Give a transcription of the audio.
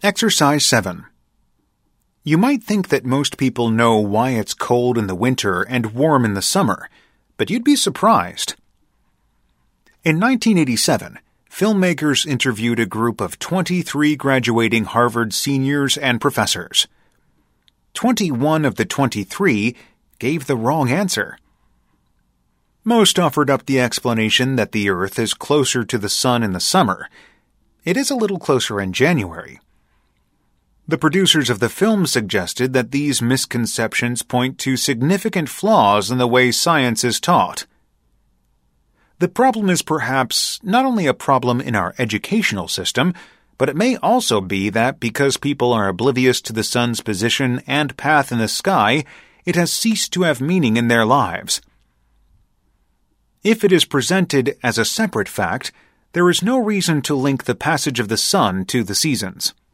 Exercise 7. You might think that most people know why it's cold in the winter and warm in the summer, but you'd be surprised. In 1987, filmmakers interviewed a group of 23 graduating Harvard seniors and professors. 21 of the 23 gave the wrong answer. Most offered up the explanation that the Earth is closer to the sun in the summer. It is a little closer in January. The producers of the film suggested that these misconceptions point to significant flaws in the way science is taught. The problem is perhaps not only a problem in our educational system, but it may also be that because people are oblivious to the sun's position and path in the sky, it has ceased to have meaning in their lives. If it is presented as a separate fact, there is no reason to link the passage of the sun to the seasons.